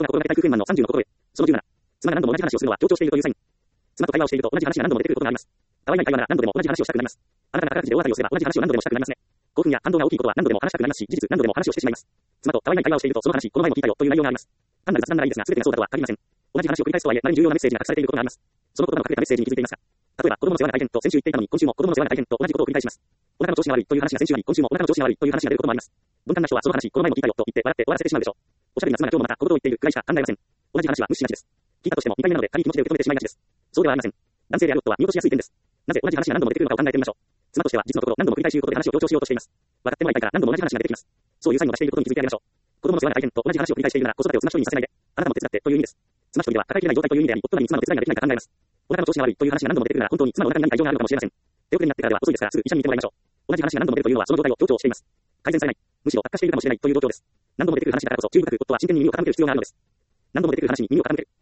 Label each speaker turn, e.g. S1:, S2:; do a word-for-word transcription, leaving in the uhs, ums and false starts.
S1: 夫が心がけたい空間のさんじゅうの心得。そのじゅうなな。妻が何度も同じ話をするのは強調しているというサイン。妻と会話をしていると同じ話が何度も出てくることがあります。可愛い会話なら何度でも同じ話をしたくなります。あなたが宝くじで大当たりをすれば同じ話を何度でもしたくなりますね。興奮や感動が大きいことは何度でも話したくなりますし、事実何度でも話をしてしまいます。妻と可愛い会話をしているとその話、この前も聞いたよという内容があります。単なる雑談ならいいですが、全てがそうだとは限りません。同じ話を繰り返すとはいえ、何に重要なメッセージが隠されていることがあります。その言葉の書かれたメッセージに気づいていますか？例えば、子供の世話が大変と先週言っていたのに、今週も子供の世話が大変と同じことを繰り返します。お腹の調子が悪いという話が先週あり、今週もお腹の調子が悪いという話が出ることもあります。鈍感な人はその話、この前も聞いたよと言って笑って終わらせてしまうでしょう。おしゃべりな妻が今日もまた小言を言っているくらいしか考えません。同じ話は無視しがちです。聞いたとしてもにかいめなので軽い気持ちで受け止めてしまいがちです。そうではありません。男性である夫は見落としやすい点です。なぜ同じ話が何度も出てくるのかを考えてみましょう。妻としては実のところ何度も繰り返し言うことで話を強調しようとしています。分かってもらいたいから何度も同じ話が出てきます。そういうサインを出していることに気づいてあげましょう。子供の世話が大変と同じ話を繰り返しているなら子育てを妻一人にさせないで。あなたも手伝ってという意味です。妻一人では抱えきれない状態という意味であり、夫なり妻の手伝いができないか考えます。お腹の調子が悪いという話が何度も出てくるなら本当に妻のお腹に何か異常があるのかもしれません。手遅れになってからでは遅いですからすぐ医者に見てもらいましょう。同じ話が何度も出るというのはその状態を強調しています。改善されない。むしろ悪化しているかもしれないという状況です。何度も出てくる話だからこそ注意深く夫は真剣に耳を傾ける必要があるのです。何度も出てくる話に耳を傾ける。